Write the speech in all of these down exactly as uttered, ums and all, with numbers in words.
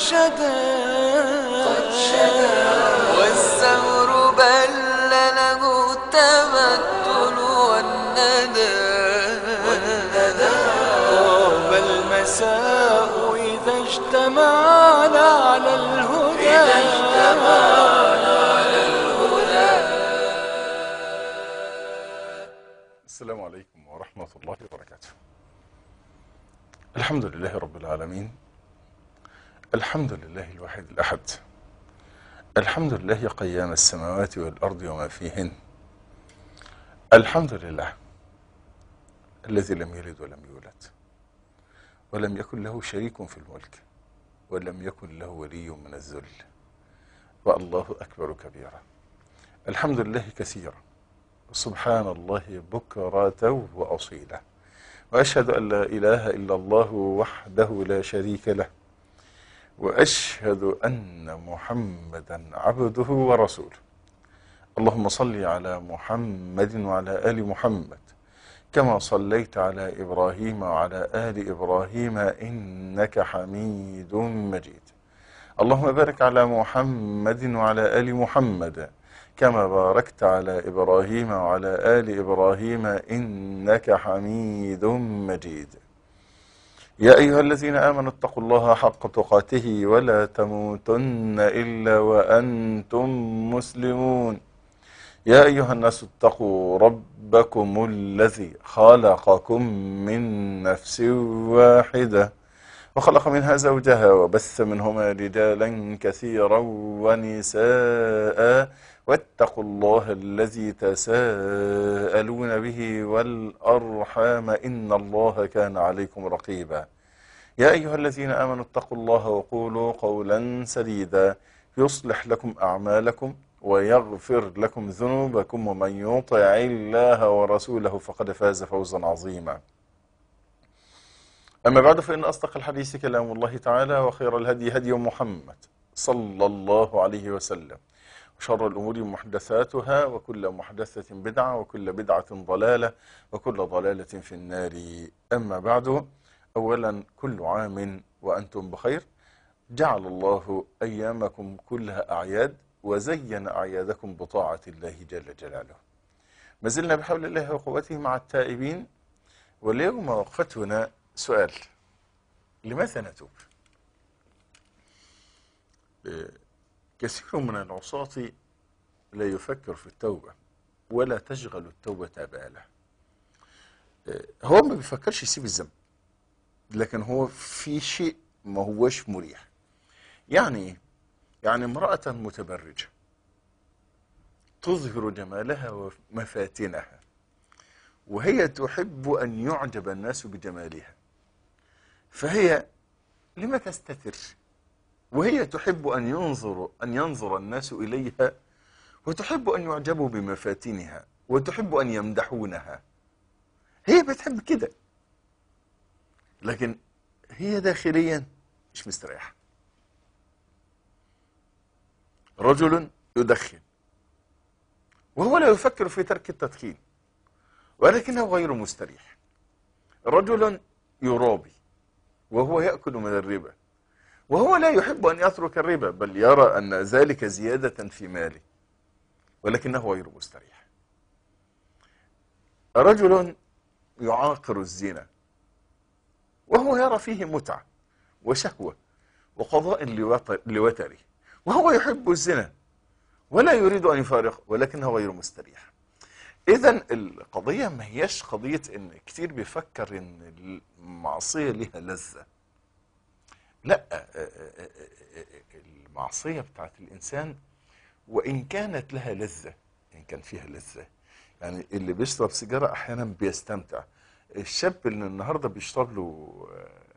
شدا والثور بل له التمثل والندى طاب المساء إذا اجتمعنا على الهدى. السلام عليكم ورحمة الله وبركاته. الحمد لله رب العالمين، الحمد لله الواحد الأحد، الحمد لله قيام السماوات والأرض وما فيهن، الحمد لله الذي لم يلد ولم يولد ولم يكن له شريك في الملك ولم يكن له ولي من الذل، والله أكبر كبيرا. الحمد لله كثيرا سبحان الله بكرة وأصيلا، وأشهد أن لا إله إلا الله وحده لا شريك له، وأشهد أن محمدا عبده ورسوله. اللهم صل على محمد وعلى آل محمد كما صليت على إبراهيم وعلى آل إبراهيم إنك حميد مجيد. اللهم بارك على محمد وعلى آل محمد كما باركت على إبراهيم وعلى آل إبراهيم إنك حميد مجيد. يا أيها الذين آمنوا اتقوا الله حق تقاته ولا تموتن إلا وأنتم مسلمون. يا أيها الناس اتقوا ربكم الذي خلقكم من نفس واحدة وخلق منها زوجها وبث منهما رجالا كثيرا ونساء واتقوا الله الذي تساءلون به والأرحام إن الله كان عليكم رقيبا. يا أيها الذين آمنوا اتقوا الله وقولوا قولا سديدا يصلح لكم أعمالكم ويغفر لكم ذنوبكم، ومن يطع الله ورسوله فقد فاز فوزا عظيما. أما بعد، فإن أصدق الحديث كلام الله تعالى، وخير الهدي هدي محمد صلى الله عليه وسلم، وشر الأمور محدثاتها، وكل محدثة بدعة، وكل بدعة ضلالة، وكل ضلالة في النار. أما بعد، أولا كل عام وأنتم بخير، جعل الله أيامكم كلها أعياد، وزين أعيادكم بطاعة الله جل جلاله. ما زلنا بحول الله وقوته مع التائبين، واليوم وقفتنا سؤال: لماذا نتوب؟ كثير من العصاة لا يفكر في التوبة ولا تشغل التوبة باله. هو ما بيفكرش يسيب الذنب، لكن هو في شيء ما هوش مريح. يعني يعني امرأة متبرجة تظهر جمالها ومفاتنها، وهي تحب أن يعجب الناس بجمالها، فهي لما تستتر؟ وهي تحب أن ينظر أن ينظر الناس إليها، وتحب أن يعجبوا بمفاتنها، وتحب أن يمدحونها. هي بتحب كده، لكن هي داخليا مش مستريحة. رجل يدخن وهو لا يفكر في ترك التدخين، ولكنه غير مستريح. رجل يرابي وهو يأكل من الربا، وهو لا يحب أن يترك الربا، بل يرى أن ذلك زيادة في ماله، ولكنه غير مستريح. رجل يعاقر الزنا وهو يرى فيه متعة وشهوة وقضاء لوتره، وهو يحب الزنا ولا يريد أن يفارقه، ولكنه غير مستريح. إذن القضية ما هيش قضية إن كتير بيفكر إن المعصية لها لذة. لا، المعصية بتاعت الإنسان وإن كانت لها لذة، إن كان فيها لذة، يعني اللي بيشرب سيجارة أحيانا بيستمتع. الشاب اللي النهاردة بيشرب له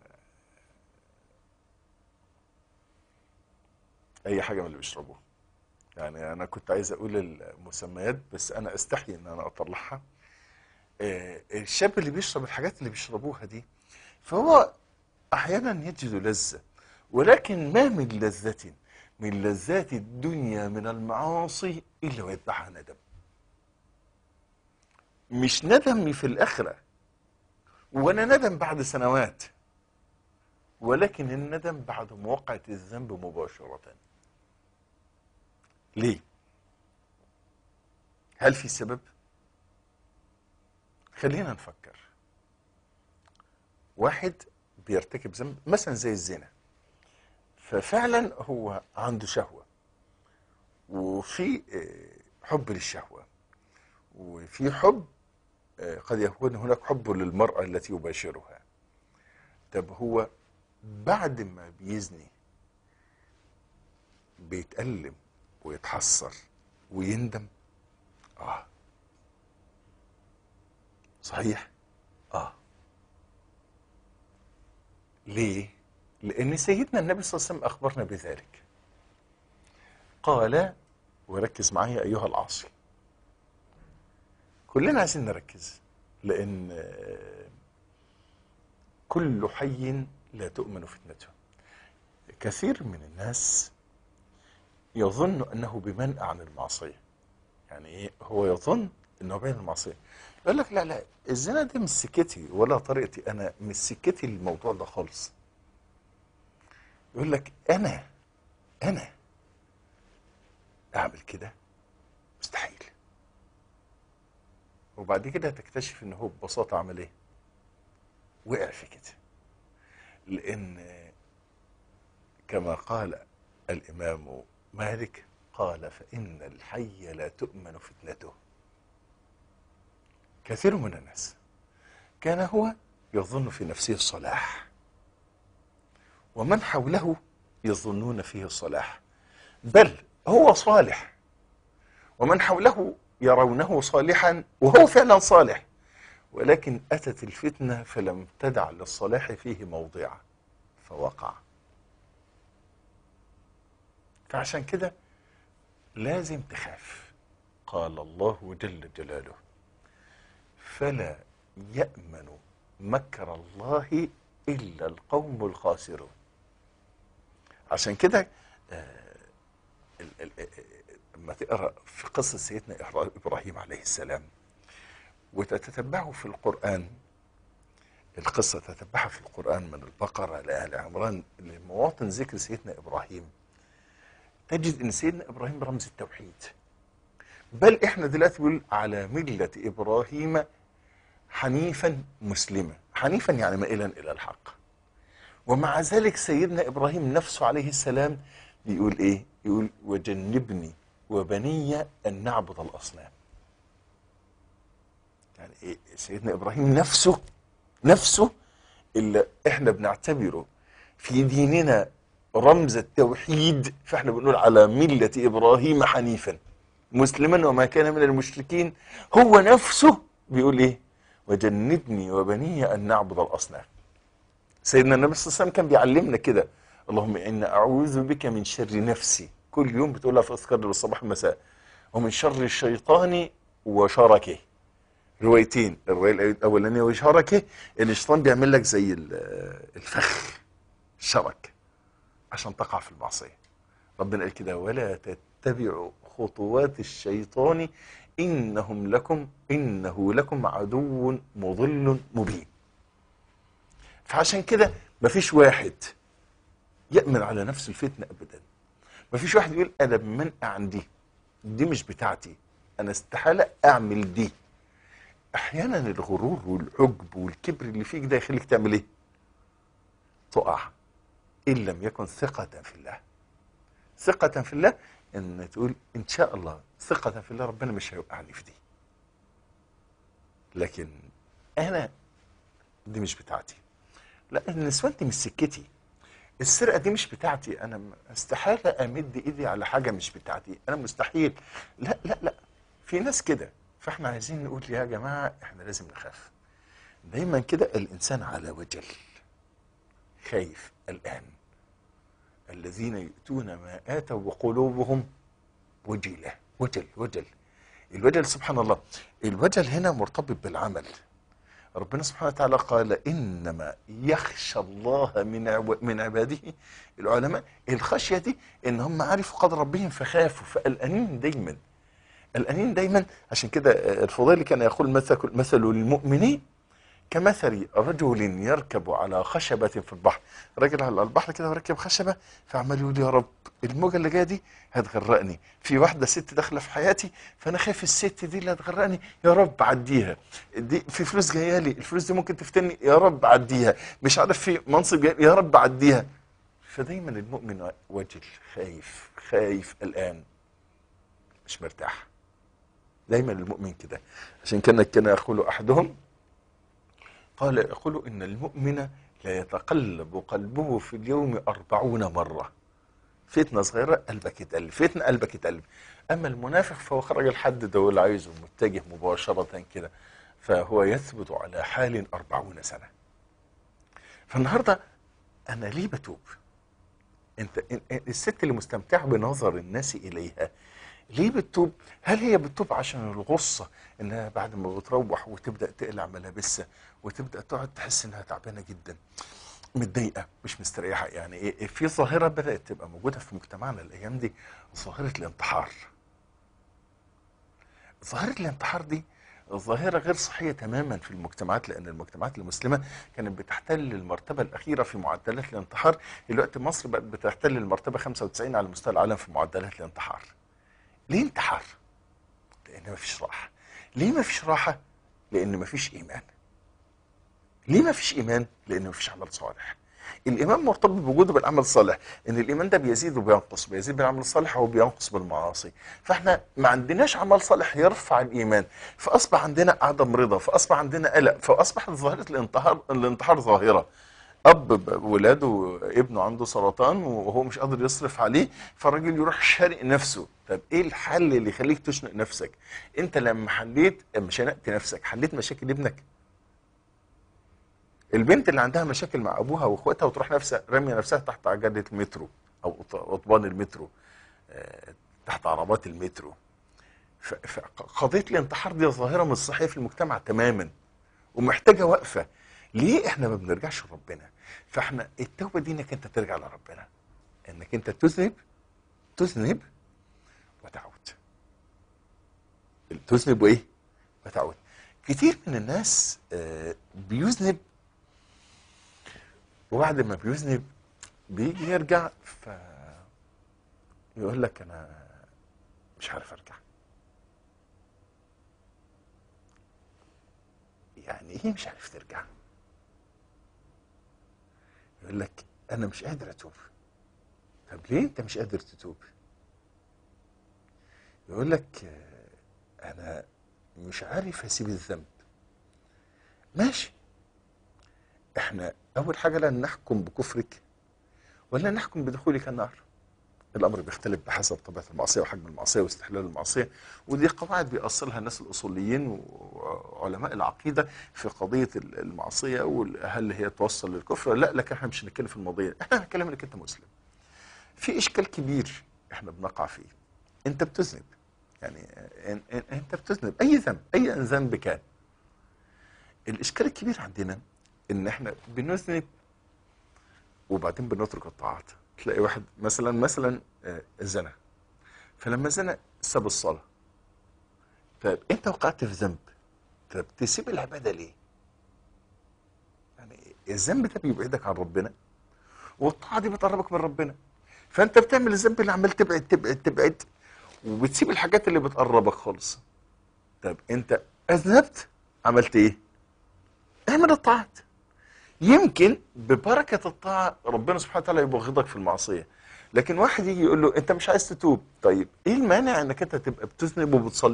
أي حاجة من اللي بيشربوه، يعني أنا كنت عايز أقول المسميات بس أنا أستحي إن أنا أطلعها. الشاب اللي بيشرب الحاجات اللي بيشربوها دي، فهو أحيانا يجد لذة، ولكن ما من لذة من لذات الدنيا من المعاصي إلا ويتبعها ندم. مش ندم في الآخرة ولا ندم بعد سنوات، ولكن الندم بعد مواقعة الذنب مباشرة. ليه؟ هل في سبب؟ خلينا نفكر. واحد بيرتكب ذنب مثلا زي الزنا، ففعلا هو عنده شهوة، وفي حب للشهوة، وفي حب قد يكون هناك حب للمرأة التي يباشرها. طب هو بعد ما بيزني بيتألم ويتحسر ويندم؟ اه صحيح، اه. ليه؟ لأن سيدنا النبي صلى الله عليه وسلم أخبرنا بذلك. قال، وركز معايا أيها العاصي، كلنا عايزين نركز، لأن كل حي لا تؤمن فتنته. كثير من الناس يظن أنه بمنأى عن المعصية. يعني إيه؟ هو يظن أنه بين المعصية. يقول لك لا لا، الزنا دي مش سكتي ولا طريقتي، أنا مش سكتي الموضوع ده خالص. يقول لك أنا أنا أعمل كده مستحيل. وبعد كده تكتشف أنه هو ببساطة عمل إيه؟ وقع في كده. لأن كما قال الإمام مالك، قال فإن الحي لا تؤمن فتنته. كثير من الناس كان هو يظن في نفسه الصلاح، ومن حوله يظنون فيه الصلاح، بل هو صالح ومن حوله يرونه صالحا وهو فعلا صالح، ولكن أتت الفتنة فلم تدع للصلاح فيه موضعا فوقع. فعشان كده لازم تخاف. قال الله جل جلاله: فلا يأمن مكر الله إلا القوم الخاسرون. عشان كده لما تقرأ في قصة سيدنا إبراهيم عليه السلام وتتتبعه في القرآن، القصة تتبعها في القرآن من البقرة لآل عمران لمواطن ذكر سيدنا إبراهيم، تجد أن سيدنا إبراهيم رمز التوحيد. بل إحنا دلوقتي بنقول على ملة إبراهيم حنيفا مسلما. حنيفا يعني مائلا إلى الحق. ومع ذلك سيدنا إبراهيم نفسه عليه السلام يقول إيه؟ يقول: وجنبني وبني أن نعبد الأصنام. يعني إيه؟ سيدنا إبراهيم نفسه نفسه اللي إحنا بنعتبره في ديننا رمز التوحيد، فإحنا بنقول على ملة إبراهيم حنيفا مسلما وما كان من المشركين. هو نفسه بيقول إيه؟ وجنبني وبني أن نعبد الأصنام. سيدنا النبي صلى الله عليه وسلم كان بيعلمنا كده: اللهم إنا أعوذ بك من شر نفسي، كل يوم بتقولها في أذكار الصباح والمساء، ومن شر الشيطان وشركه. روايتين، الرواية الأولانية وشركه، إن الشيطان بيعمل لك زي الفخ الشرك عشان تقع في المعصية. ربنا قال كده: ولا تتبعوا خطوات الشيطان إنهم لكم إنه لكم عدو مضل مبين. فعشان كده مفيش واحد يأمن على نفس الفتنة أبدا. مفيش واحد يقول أنا بمنأى عن دي، دي مش بتاعتي، أنا استحالة أعمل دي. أحيانا الغرور والعجب والكبر اللي فيك ده يخليك تعمل إيه؟ تقع، إن لم يكن ثقة في الله. ثقة في الله إن تقول إن شاء الله، ثقة في الله ربنا مش هيوقعني في دي. لكن أنا دي مش بتاعتي، لا، النسوان دي مش سكتي، السرقة دي مش بتاعتي، أنا استحالة أمد إيدي على حاجة مش بتاعتي، أنا مستحيل. لا لا لا، في ناس كده. فإحنا عايزين نقول يا جماعة إحنا لازم نخاف دايما كده. الإنسان على وجل، خايف الآن. الذين يؤتون ما آتوا وقلوبهم وجلة. وجل وجل الوجل سبحان الله، الوجل هنا مرتبط بالعمل. ربنا سبحانه وتعالى قال: إنما يخشى الله من من عباده العلماء. الخشية دي إن هم عرفوا قدر ربهم فخافوا، فقلقانين دايما، قلقانين دايما. عشان كده الفضيل كان يقول: مثل مثل المؤمنين كمثل رجل يركب على خشبة في البحر. راجل على البحر كده وركب خشبة، فعمال يقول يا رب الموجة اللي جايه دي هتغرقني، في واحدة ست داخلة في حياتي فأنا خايف الست دي اللي هتغرقني، يا رب عديها. دي في فلوس جايه لي، الفلوس دي ممكن تفتني، يا رب عديها. مش عارف في منصب جاي، يا رب عديها. فدايما المؤمن وجل، خايف خايف الآن، مش مرتاح. دايما المؤمن كده. عشان كان كان يقول أحدهم، قال يقول إن المؤمن لا يتقلب قلبه في اليوم أربعون مرة. فتنة صغيرة قلبك يتقلب، فتنة قلبك يتقلب. أما المنافق فهو خرج الحد ده اللي عايزه متجه مباشرة كده، فهو يثبت على حال أربعون سنة. فالنهاردة أنا ليه بتوب؟ انت الست اللي مستمتعة بنظر الناس إليها ليه بتتوب؟ هل هي بتتوب عشان الغصة انها بعد ما بتروح وتبدأ تقلع ملابسها وتبدأ تقعد تحس انها تعبانة جدا، متضايقة، مش مستريحة؟ يعني ايه، في ظاهرة بدأت تبقى موجودة في مجتمعنا الأيام دي، ظاهرة الانتحار. ظاهرة الانتحار دي ظاهرة غير صحية تماما في المجتمعات، لأن المجتمعات المسلمة كانت بتحتل المرتبة الأخيرة في معدلات الانتحار. دلوقتي مصر بقت بتحتل المرتبة خمسة وتسعين على مستوى العالم في معدلات الانتحار. ليه انتحار؟ لأن مفيش راحة. ليه مفيش راحة؟ لأن مفيش إيمان. ليه مفيش إيمان؟ لأن مفيش عمل صالح. الإيمان مرتبط بوجوده بالعمل الصالح، إن الإيمان ده بيزيد وبينقص، بيزيد بالعمل الصالح وبينقص بالمعاصي. فإحنا ما عندناش عمل صالح يرفع الإيمان، فأصبح عندنا عدم رضا، فأصبح عندنا قلق، فأصبحت ظاهرة الانتحار الانتحار ظاهرة. اب ولاده ابنه عنده سرطان وهو مش قادر يصرف عليه، فالراجل يروح شارق نفسه. طب ايه الحل اللي يخليك تشنق نفسك؟ انت لما حليت، لما شنقت نفسك حليت مشاكل ابنك؟ البنت اللي عندها مشاكل مع ابوها واخواتها وتروح نفسها راميه نفسها تحت عجله المترو او اطبان المترو، تحت عربات المترو. فقضيه الانتحار دي ظاهره مش صحيه في المجتمع تماما ومحتاجه وقفه. ليه احنا ما بنرجعش لربنا؟ فاحنا التوبه دي انك انت ترجع لربنا، انك انت تذنب تذنب وتعود. تذنب وايه؟ وتعود. كتير من الناس بيذنب وبعد ما بيذنب بيجي يرجع ف يقول لك انا مش عارف ارجع. يعني ايه مش عارف ترجع؟ يقول لك انا مش قادر اتوب. طب ليه انت مش قادر تتوب؟ يقول لك انا مش عارف اسيب الذنب. ماشي، احنا اول حاجه لا نحكم بكفرك ولا نحكم بدخولك النار. الامر بيختلف بحسب طبيعه المعصيه وحجم المعصيه واستحلال المعصيه، ودي قواعد بيأصلها الناس الاصوليين وعلماء العقيده في قضيه المعصيه وهل هي توصل للكفر. لا، لكن احنا مش هنتكلم في الموضوع، احنا هنتكلم انك انت مسلم. في اشكال كبير احنا بنقع فيه. انت بتذنب، يعني انت بتذنب اي ذنب، اي ذنب كان. الاشكال الكبير عندنا ان احنا بنذنب وبعدين بنترك الطاعات. تلاقي واحد مثلا مثلا زنا، فلما زنا ساب الصلاه. طيب انت وقعت في ذنب، طب تسيب العباده ليه؟ يعني الذنب ده بيبعدك عن ربنا والطاعه دي بتقربك من ربنا، فانت بتعمل الذنب اللي عمال تبعد تبعد تبعد وبتسيب الحاجات اللي بتقربك خالص. طب انت اذنبت، عملت ايه؟ اعمل الطاعات، يمكن ببركه الطاعه ربنا سبحانه وتعالى يبغضك في المعصيه. لكن واحد يجي يقول له انت مش عايز تتوب، طيب ايه المانع انك انت تبقى بتذنب وبتصلي؟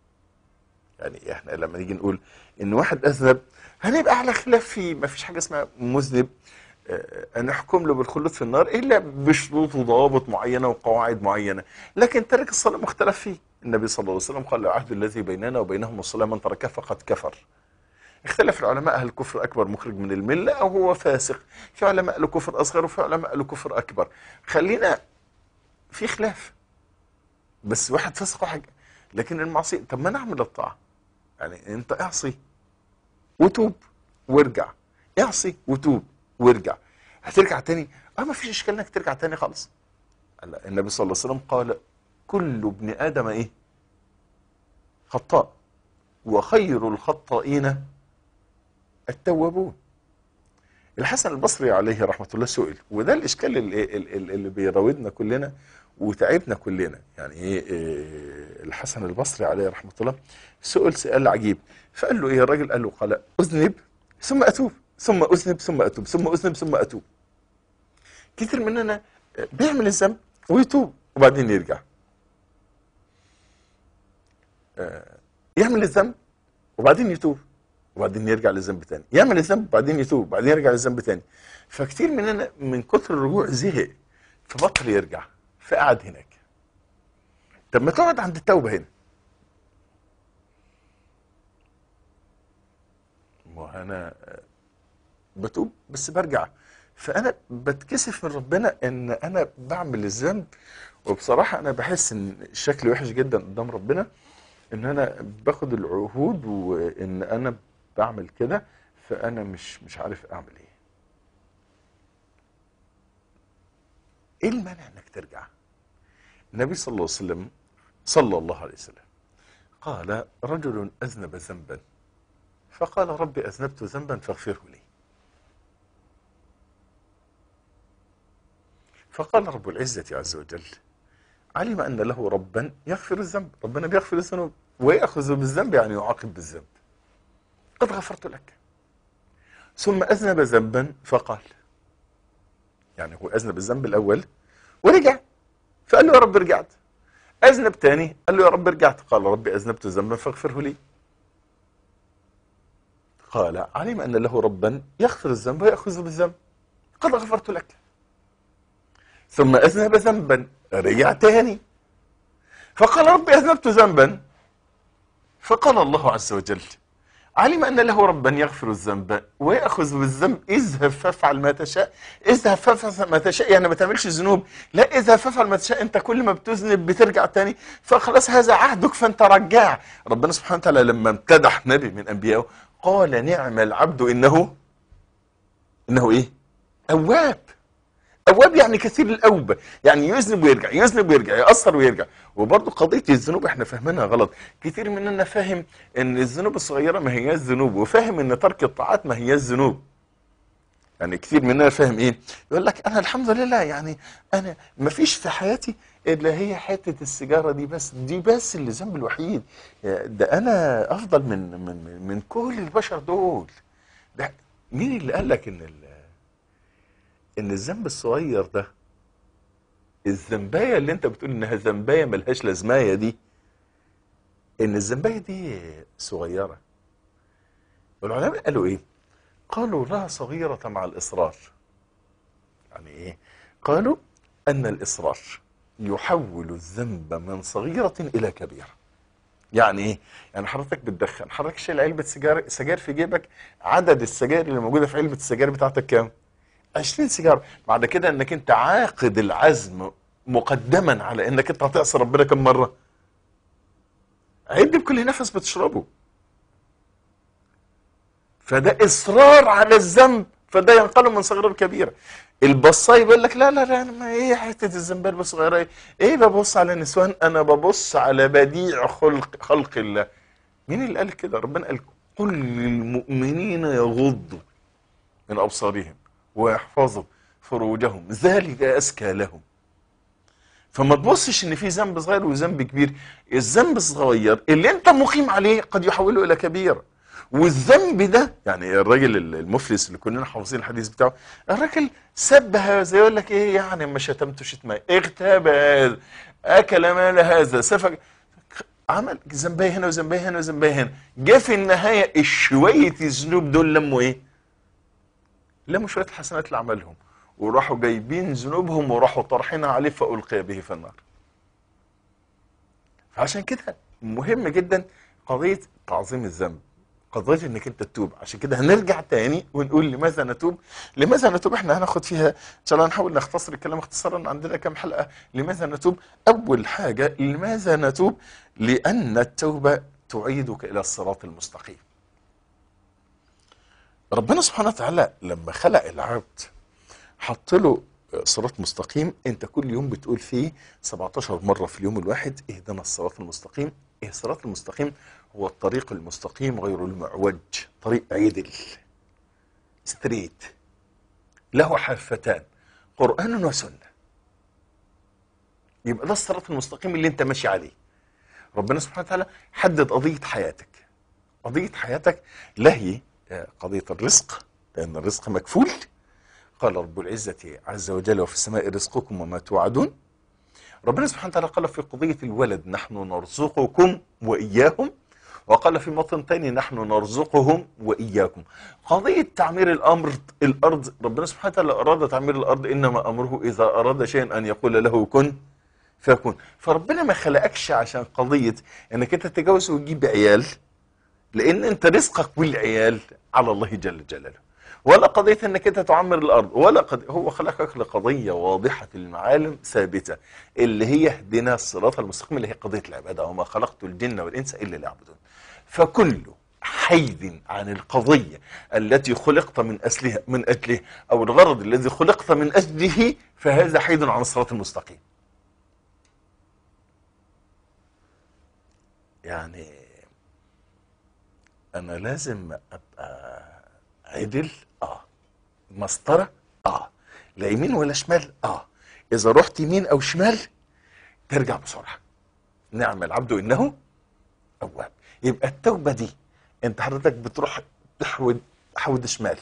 يعني احنا لما نيجي نقول ان واحد اذنب هنبقى على خلاف فيه، ما فيش حاجه اسمها مذنب اه نحكم له بالخلود في النار الا بشروط وضوابط معينه وقواعد معينه. لكن ترك الصلاه مختلف فيه. النبي صلى الله عليه وسلم قال العهد الذي بيننا وبينهم الصلاه من تركها فقد كفر. اختلف العلماء هل الكفر اكبر مخرج من المله او هو فاسق؟ في علماء قالوا كفر اصغر وفي علماء قالوا كفر اكبر. خلينا في خلاف، بس واحد فاسق وحاجه. لكن المعصيه، طب ما نعمل الطاعه. يعني انت اعصي وتوب وارجع، اعصي وتوب وارجع. هترجع تاني؟ اه ما فيش اشكال انك ترجع تاني خالص. النبي صلى الله عليه وسلم قال كل ابن ادم ايه؟ خطاء، وخير الخطائين التوابون. الحسن البصري عليه رحمة الله سئل، وده الإشكال اللي, اللي, اللي بيراودنا كلنا وتعبنا كلنا. يعني ايه إيه الحسن البصري عليه رحمة الله سئل سؤال عجيب، فقال له ايه الراجل؟ قال له قال أذنب ثم أتوب، ثم أذنب ثم أتوب، ثم أذنب ثم أتوب. كتير مننا بيعمل الذنب ويتوب وبعدين يرجع، يعمل الذنب وبعدين يتوب وبعدين يرجع للذنب تاني، يعمل الذنب وبعدين يتوب وبعدين يرجع للذنب تاني. فكتير مننا من كتر الرجوع زهق فبطل يرجع فقعد هناك. طب ما تقعد عند التوبة هنا. ما انا بتوب بس برجع، فانا بتكسف من ربنا ان انا بعمل الذنب، وبصراحة انا بحس ان شكلي وحش جدا قدام ربنا ان انا باخد العهود وان انا بعمل كده، فانا مش مش عارف اعمل ايه. ايه المانع انك ترجع؟ النبي صلى الله عليه وسلم صلى الله عليه وسلم قال رجل اذنب ذنبا فقال ربي اذنبت ذنبا فاغفره لي، فقال رب العزة عز وجل علم ان له ربا يغفر الذنب، ربنا بيغفر الذنوب ويأخذ بالذنب يعني يعاقب بالذنب، قد غفرت لك. ثم أذنب ذنبا فقال، يعني هو أذنب الذنب الأول ورجع فقال له يا رب رجعت. أذنب تاني قال له يا رب رجعت، قال ربي أذنبت ذنبا فاغفره لي. قال علم أن له ربا يغفر الذنب ويأخذ بالذنب، قد غفرت لك. ثم أذنب ذنبا رجع تاني فقال ربي أذنبت ذنبا، فقال الله عز وجل علم أن له ربا يغفر الذنب ويأخذ بالذنب، اذهب فافعل ما تشاء. اذهب فافعل ما تشاء يعني ما تعملش ذنوب، لا اذهب فافعل ما تشاء، انت كل ما بتذنب بترجع تاني، فخلاص هذا عهدك فانت رجع. ربنا سبحانه وتعالى لما امتدح نبي من انبيائه قال نعم العبد انه انه ايه؟ اواب. اواب يعني كثير الاوبه، يعني يذنب ويرجع، يذنب ويرجع، يأثر ويرجع. وبرضه قضيه الذنوب احنا فاهمينها غلط، كتير مننا فاهم ان الذنوب الصغيره ما هياش ذنوب، وفاهم ان ترك الطاعات ما هياش ذنوب. يعني كتير مننا فاهم ايه؟ يقول لك انا الحمد لله يعني انا ما فيش في حياتي الا هي حته السيجاره دي بس، دي بس اللي ذنب الوحيد، ده انا افضل من من من كل البشر دول. ده مين اللي قال لك ان ال ان الذنب الصغير ده، الذنبايه اللي انت بتقول انها ذنبايه ملهاش لازمايه دي، ان الذنبايه دي صغيره؟ والعلماء قالوا ايه؟ قالوا لا صغيره مع الاصرار. يعني ايه؟ قالوا ان الاصرار يحول الذنب من صغيره الى كبيره. يعني ايه؟ يعني حضرتك بتدخن، حضرتك شايل علبه سجاير سجاير في جيبك، عدد السجاير اللي موجوده في علبه السجاير بتاعتك كام؟ عشرين سيجاره. بعد كده انك انت عاقد العزم مقدما على انك انت هتعصي ربنا كم مره؟ عد بكل نفس بتشربه. فده اصرار على الذنب، فده ينقلب من صغيره لكبيره. البصاي بيقول لك لا لا لا ما ايه حته الذنبال الصغيره ايه؟ ايه ببص على نسوان؟ انا ببص على بديع خلق خلق الله. مين اللي قال كده؟ ربنا قال قل للمؤمنين يغضوا من ابصارهم ويحفظوا فروجهم ذلك أزكى لهم. فما تبصش ان في ذنب صغير وذنب كبير، الذنب الصغير اللي انت مقيم عليه قد يحوله الى كبيره، والذنب ده يعني الراجل المفلس اللي كلنا حافظين الحديث بتاعه، الراجل سب هذا يقول لك ايه يعني ما شتمته شتمه، اغتاب هذا، اكل مال هذا، سفك، عمل ذنبيه هنا وذنبيه هنا وذنبيه هنا، جه في النهايه الشويه الذنوب دول لموا ايه؟ لموا شويه الحسنات اللي عملهم، وراحوا جايبين ذنوبهم وراحوا طرحينها عليه فألقي به في النار. فعشان كده مهم جدا قضيه تعظيم الذنب، قضيه انك انت تتوب. عشان كده هنرجع تاني ونقول لماذا نتوب؟ لماذا نتوب احنا هناخد فيها ان شاء الله، نحاول نختصر الكلام اختصارا، عندنا كام حلقه. لماذا نتوب؟ اول حاجه لماذا نتوب؟ لان التوبه تعيدك الى الصراط المستقيم. ربنا سبحانه وتعالى لما خلق العبد حط له صراط مستقيم، انت كل يوم بتقول فيه سبعتاشر مره في اليوم الواحد اهدنا الصراط المستقيم. ايه الصراط المستقيم؟ هو الطريق المستقيم غير المعوج، طريق عدل. ستريت، له حافتان، قرآن وسنة. يبقى ده الصراط المستقيم اللي انت ماشي عليه. ربنا سبحانه وتعالى حدد قضية حياتك. قضية حياتك لا هي قضية الرزق، لأن الرزق مكفول. قال رب العزة عز وجل: وفي السماء رزقكم وما توعدون. ربنا سبحانه وتعالى قال في قضية الولد: نحن نرزقكم وإياهم. وقال في موطن تاني: نحن نرزقهم وإياكم. قضية تعمير الأمر الأرض، ربنا سبحانه وتعالى أراد تعمير الأرض، إنما أمره إذا أراد شيئا أن يقول له كن فيكون. فربنا ما خلقكش عشان قضية انك انت تتجوز وتجيب عيال، لان انت رزقك والعيال على الله جل جلاله، ولا قضية انك انت تعمر الارض، ولا قضية. هو خلقك لقضية واضحة المعالم ثابتة، اللي هي اهدنا الصراط المستقيم، اللي هي قضية العبادة: وما خلقت الجن والانس الا ليعبدون. فكل حيد عن القضية التي خلقت من اجلها من اجله او الغرض الذي خلقت من اجله، فهذا حيد عن الصراط المستقيم. يعني انا لازم ابقى عدل، اه مسطره، اه لا يمين ولا شمال، اه اذا رحت يمين او شمال ترجع بسرعه. نعم العبد انه اواب. يبقى التوبه دي انت حضرتك بتروح تحود حود شمال،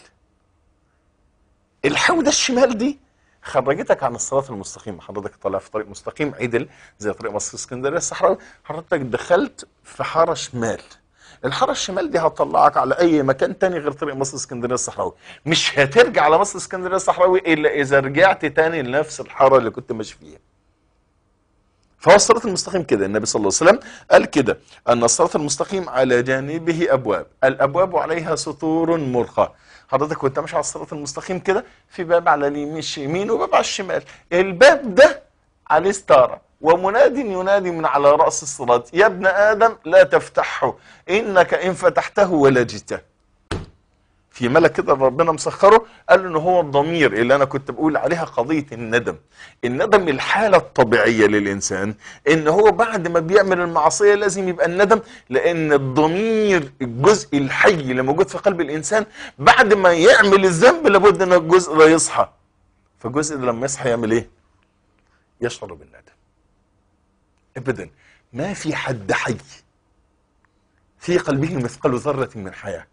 الحوده الشمال دي خرجتك عن الصراط المستقيم. حضرتك طالع في طريق مستقيم عدل زي طريق مصر اسكندريه الصحراوي، حضرتك دخلت في حاره شمال، الحاره الشمال دي هتطلعك على اي مكان تاني غير طريق مصر اسكندريه الصحراوي. مش هترجع على مصر اسكندريه الصحراوي الا اذا رجعت تاني لنفس الحاره اللي كنت ماشي فيها. فهو الصراط المستقيم كده. النبي صلى الله عليه وسلم قال كده: ان الصراط المستقيم على جانبه ابواب، الابواب عليها سطور مرخاه. حضرتك وانت ماشي على الصراط المستقيم كده، في باب على اليمين وباب على الشمال، الباب ده عليه ستاره ومناد ينادي من على راس الصراط: يا ابن ادم لا تفتحه، انك ان فتحته ولجته. في ملك كده ربنا مسخره قال له ان هو الضمير اللي انا كنت بقول عليها قضيه الندم. الندم الحاله الطبيعيه للانسان، ان هو بعد ما بيعمل المعصيه لازم يبقى الندم، لان الضمير الجزء الحي اللي موجود في قلب الانسان بعد ما يعمل الذنب لابد ان الجزء ده يصحى. فالجزء ده لما يصحى يعمل ايه؟ يشعر بالندم. ابدا ما في حد حي في قلبه مثقال ذره من حياه،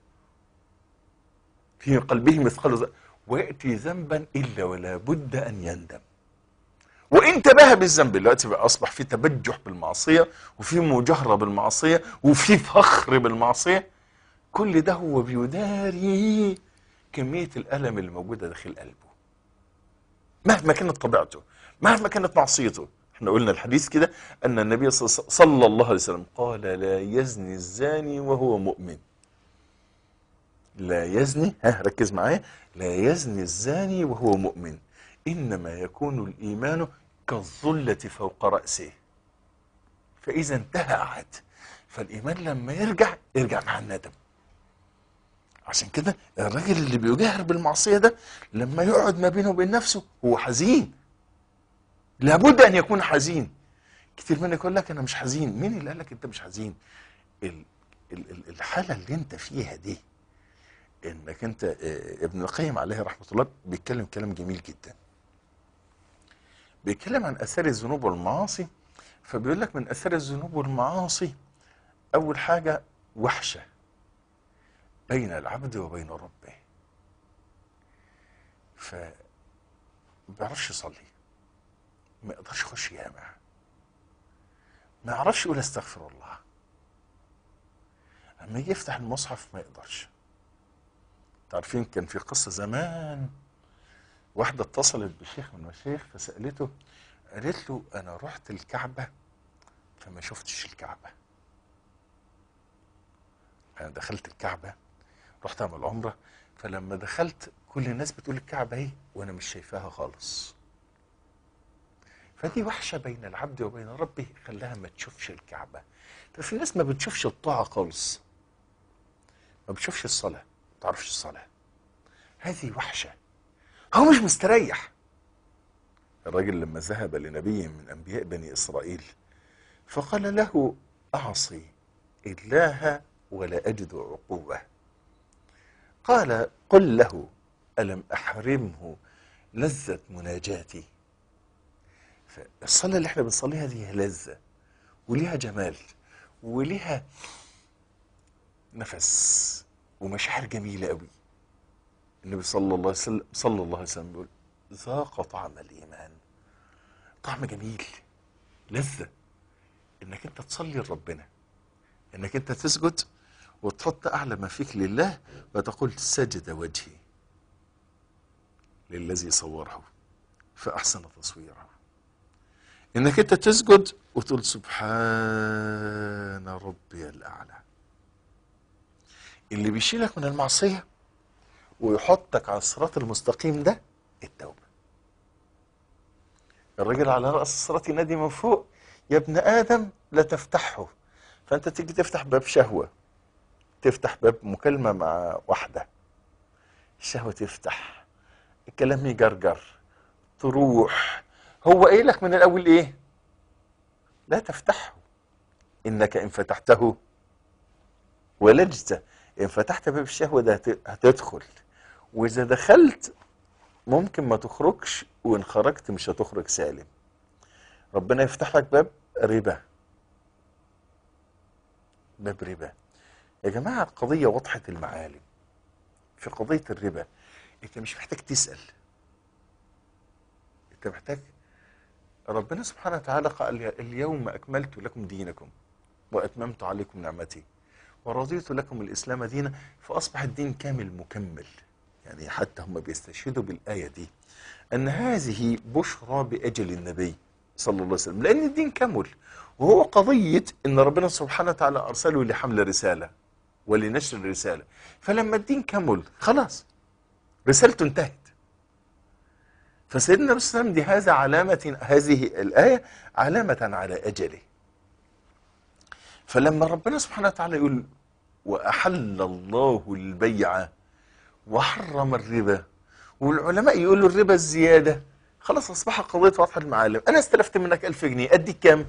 في قلبه مثقال ذرة ويأتي ذنبا إلا ولا بد أن يندم. وإن تباهى بالذنب، دلوقتي بقى أصبح في تبجح بالمعصية، وفي مجاهرة بالمعصية، وفي فخر بالمعصية. كل ده هو بيداري كمية الألم اللي موجودة داخل قلبه مهما كانت طبيعته، مهما كانت معصيته. احنا قلنا الحديث كده أن النبي صلى الله عليه وسلم قال: لا يزني الزاني وهو مؤمن. لا يزني، ها ركز معايا، لا يزني الزاني وهو مؤمن، إنما يكون الإيمان كالظلة فوق رأسه، فإذا انتهى عاد. فالإيمان لما يرجع يرجع مع الندم. عشان كده الراجل اللي بيجاهر بالمعصية ده لما يقعد ما بينه وبين نفسه هو حزين، لابد أن يكون حزين. كتير منك يقول لك أنا مش حزين. مين اللي قال لك أنت مش حزين؟ الحالة اللي أنت فيها دي، انك انت ابن القيم عليه رحمه الله بيتكلم كلام جميل جدا، بيتكلم عن اثار الذنوب والمعاصي. فبيقول لك من اثار الذنوب والمعاصي اول حاجه وحشه بين العبد وبين ربه. ف ما بيعرفش يصلي، ما يقدرش يخش جامع، ما يعرفش يقول استغفر الله، اما يجي يفتح المصحف ما يقدرش. تعرفين كان في قصة زمان، واحدة اتصلت بشيخ من المشايخ فسألته، قالت له أنا رحت الكعبة فما شفتش الكعبة. أنا دخلت الكعبة، رحت أعمل عمرة، فلما دخلت كل الناس بتقول الكعبة إيه وأنا مش شايفاها خالص. فدي وحشة بين العبد وبين ربه، خلاها ما تشوفش الكعبة. ففي ناس ما بتشوفش الطاعة خالص، ما بتشوفش الصلاة، ما تعرفش الصلاة. هذه وحشة، هو مش مستريح. الراجل لما ذهب لنبي من أنبياء بني إسرائيل فقال له: أعصي الله ولا أجد عقوبة. قال: قل له ألم أحرمه لذة مناجاتي. فالصلاة اللي احنا بنصليها ليها لذة وليها جمال وليها نفس ومشاعر جميلة قوي. النبي صلى الله عليه وسلم صلى الله عليه وسلم بيقول ذاق طعم الإيمان. طعم جميل، لذة، انك انت تصلي لربنا، انك انت تسجد وتحط اعلى ما فيك لله وتقول سجد وجهي للذي صوره فاحسن تصويره. انك انت تسجد وتقول سبحان ربي الاعلى. اللي بيشيلك من المعصية ويحطك على الصراط المستقيم ده التوبة. الراجل على رأس الصراط ينادي من فوق يا ابن آدم لا تفتحه. فأنت تيجي تفتح باب شهوة، تفتح باب مكالمة مع واحدة، الشهوة تفتح، الكلام يجرجر، تروح. هو قايل لك من الأول إيه؟ لا تفتحه إنك إن فتحته ولجت. إن فتحت باب الشهوة ده هتدخل، وإذا دخلت ممكن ما تخرجش، وإن خرجت مش هتخرج سالم. ربنا يفتح لك باب ربا، باب ربا. يا جماعة القضية وضحة المعالم. في قضية الربا انت مش محتاج تسأل، انت محتاج ربنا سبحانه وتعالى قال اليوم أكملت لكم دينكم وأتممت عليكم نعمتي ورضيت لكم الإسلام دينا. فأصبح الدين كامل مكمل. يعني حتى هم بيستشهدوا بالآية دي أن هذه بشرى بأجل النبي صلى الله عليه وسلم، لأن الدين كمل. وهو قضية أن ربنا سبحانه وتعالى أرسله لحمل رسالة ولنشر الرسالة. فلما الدين كمل خلاص رسالته انتهت. فسيدنا النبي صلى الله عليه وسلم دي هذا علامة، هذه الآية علامة على أجله. فلما ربنا سبحانه وتعالى يقول وأحل الله البيع وحرم الربا، والعلماء يقولوا الربا الزيادة، خلاص أصبح قضية واضحة المعالم. أنا استلفت منك ألف جنيه، أديك كام؟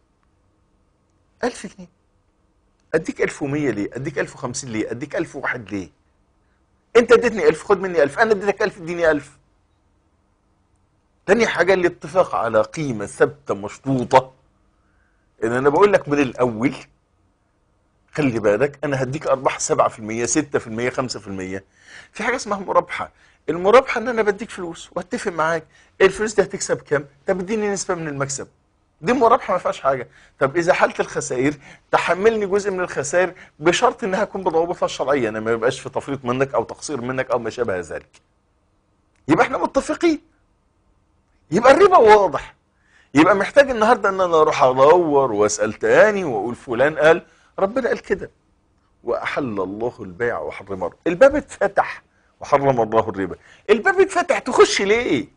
ألف جنيه. أديك ألف ومية ليه؟ أديك ألف وخمسين ليه؟ أديك ألف وواحد ليه؟ أنت اديتني ألف، خد مني ألف. أنا اديتك ألف، اديني ألف. تاني حاجة الاتفاق على قيمة ثابتة مشروطة. إن أنا بقول لك من الأول خلي بالك أنا هديك أرباح سبعة في المية، ستة في المية، خمسة في المية. في حاجة اسمها مرابحة. المرابحة إن أنا بديك فلوس وأتفق معاك الفلوس دي هتكسب كام؟ طب اديني نسبة من المكسب. دي مرابحة ما فيهاش حاجة. طب إذا حالة الخسائر تحملني جزء من الخسائر بشرط إنها تكون بضوابطها الشرعية، أنا ما يبقاش في تفريط منك أو تقصير منك أو ما شابه ذلك. يبقى إحنا متفقين. يبقى الربا واضح. يبقى محتاج النهارده ان انا اروح ادور واسال تاني واقول فلان قال. ربنا قال كده واحل الله البيع وحرم الربا. الباب اتفتح وحرم الله الربا. الباب اتفتح، تخش ليه؟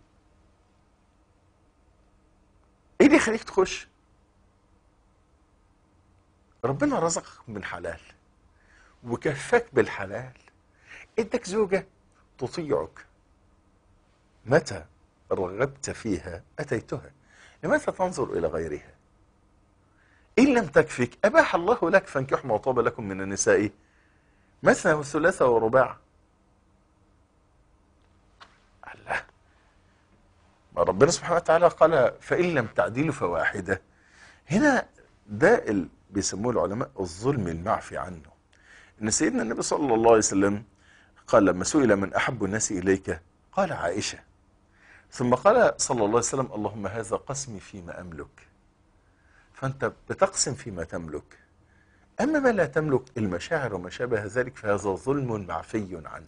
ايه اللي يخليك تخش؟ ربنا رزقك من حلال وكفاك بالحلال. ادك زوجه تطيعك، متى رغبت فيها اتيتها، لماذا تنظر الى غيرها؟ ان لم تكفك اباح الله لك فانكحوا ما طاب لكم من النساء مثنى وثلاث ورباع. الله، ما ربنا سبحانه وتعالى قال فان لم تعدلوا فواحده. هنا ده اللي بيسموه العلماء الظلم المعفي عنه. ان سيدنا النبي صلى الله عليه وسلم قال لما سئل من احب الناس اليك قال عائشه، ثم قال صلى الله عليه وسلم اللهم هذا قسمي فيما أملك. فأنت بتقسم فيما تملك. أما ما لا تملك المشاعر وما شابه ذلك فهذا ظلم معفي عنه.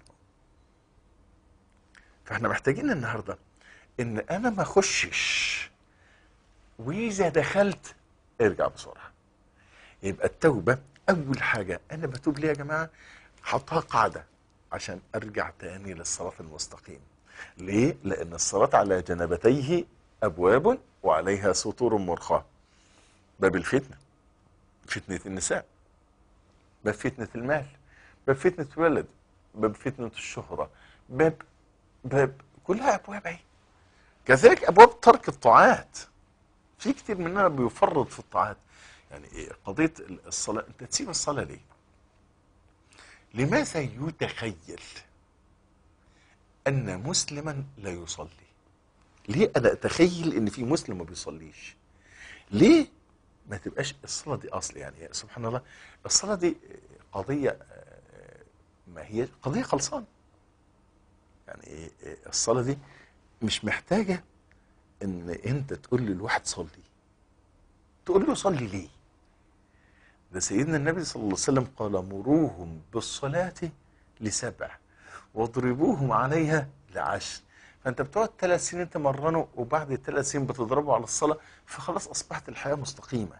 فاحنا محتاجين النهاردة ان انا ما اخشش، واذا دخلت ارجع بسرعة. يبقى التوبة اول حاجة انا بتوب ليه يا جماعة؟ حطها قاعدة عشان ارجع تاني للصراط المستقيم. ليه؟ لأن الصراط على جنبتيه أبواب وعليها سطور مرخاة. باب الفتنة، فتنة النساء، باب فتنة المال، باب فتنة الولد، باب فتنة الشهرة، باب باب كلها أبواب اهي. كذلك أبواب ترك الطاعات. في كتير مننا بيفرط في الطاعات. يعني إيه قضية الصلاة؟ أنت تسيب الصلاة ليه؟ لماذا يتخيل ان مسلما لا يصلي. ليه انا اتخيل ان في مسلم ما بيصليش؟ ليه ما تبقاش الصلاة دي اصل؟ يعني سبحان الله، الصلاة دي قضية، ما هي قضية خلصان. يعني الصلاة دي مش محتاجة ان انت تقول للواحد صلي، تقول له صلي ليه؟ ده سيدنا النبي صلى الله عليه وسلم قال مروهم بالصلاة لسبع واضربوهم عليها لعشر. فانت بتقعد ثلاث سنين تمرنه، وبعد الثلاث سنين بتضربه على الصلاة، فخلاص اصبحت الحياة مستقيمة.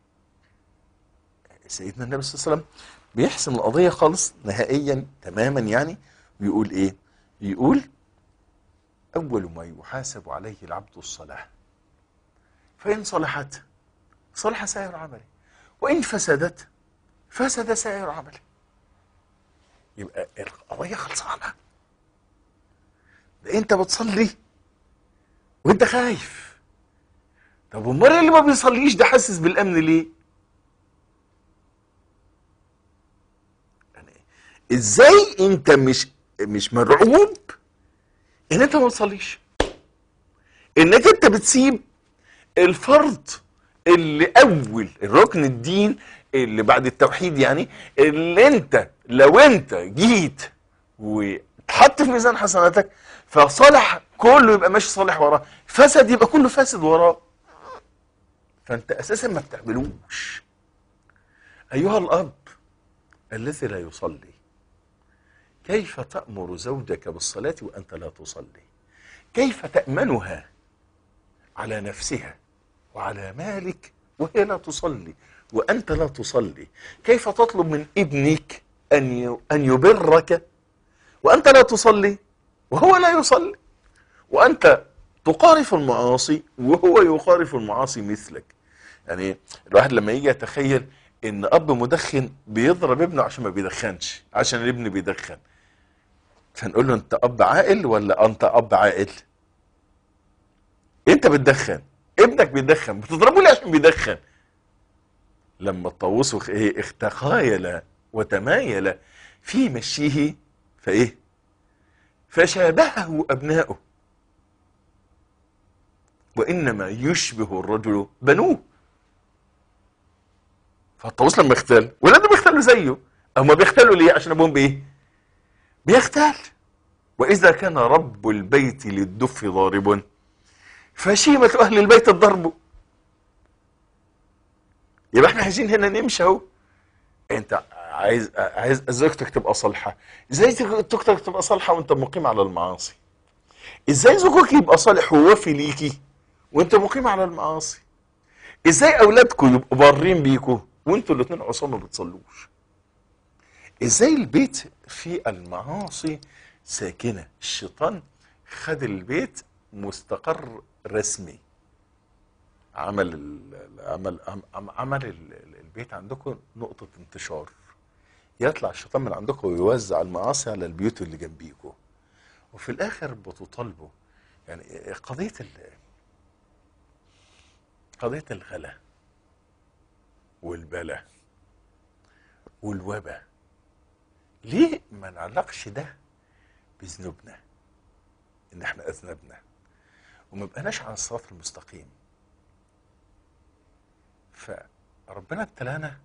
سيدنا النبي صلى الله عليه وسلم بيحسم القضية خالص نهائيا تماما، يعني بيقول ايه؟ يقول اول ما يحاسب عليه العبد الصلاة، فإن صلحت صلح سائر عمله، وإن فسدت فسد سائر عمله. يبقى القضية خلصانة. ده انت بتصلي وانت خايف. طب ومال اللي ما بيصليش ده حاسس بالامن ليه؟ يعني ازاي انت مش مش مرعوب ان انت ما بتصليش؟ انك انت بتسيب الفرض اللي اول الركن الدين اللي بعد التوحيد، يعني اللي انت لو انت جيت وتحط في ميزان حسناتك فصالح كله يبقى ماشي صالح وراه، فسد يبقى كله فاسد وراه، فانت اساسا ما بتعملوش. ايها الاب الذي لا يصلي، كيف تأمر زوجك بالصلاة وانت لا تصلي؟ كيف تأمنها على نفسها وعلى مالك وهي لا تصلي وانت لا تصلي؟ كيف تطلب من ابنك ان ان يبرك وانت لا تصلي وهو لا يصلي، وانت تقارف المعاصي وهو يقارف المعاصي مثلك؟ يعني الواحد لما يجي يتخيل ان اب مدخن بيضرب ابنه عشان ما بيدخنش، عشان الابن بيدخن، فنقول له انت اب عاقل ولا انت اب عاقل؟ انت بتدخن، ابنك بيدخن، بتضربه ليه عشان بيدخن؟ لما الطاووس ايه تخايل وتمايل في مشيه فايه فشابهه ابناؤه، وانما يشبه الرجل بنوه. فالطاووس لما يختال ولاده بيختالوا زيه، هما بيختالوا ليه؟ عشان ابوهم بايه؟ بيختال. واذا كان رب البيت للدف ضارب فشيمة اهل البيت الضرب. يبقى احنا عايزين هنا نمشي اهو. انت عايز عايز زوجتك تبقى صالحه، ازاي زوجتك تبقى صالحه وانت مقيم على المعاصي؟ ازاي زوجك يبقى صالح ووافي ليكي وانت مقيم على المعاصي؟ ازاي اولادكم يبقوا بارين بيكوا وانتوا الاثنين عصام ما بتصلوش؟ ازاي البيت في المعاصي ساكنه؟ الشيطان خد البيت مستقر رسمي، عمل ال عمل عمل البيت عندكم نقطه انتشار، يطلع الشيطان من عندكم ويوزع المعاصي على البيوت اللي جنبيكم، وفي الاخر بتطالبوا. يعني قضيه قضيه الغلا والبلاء والوباء، ليه ما نعلقش ده بذنوبنا؟ ان احنا اذنبنا وما بقناش على الصراط المستقيم، فربنا ابتلانا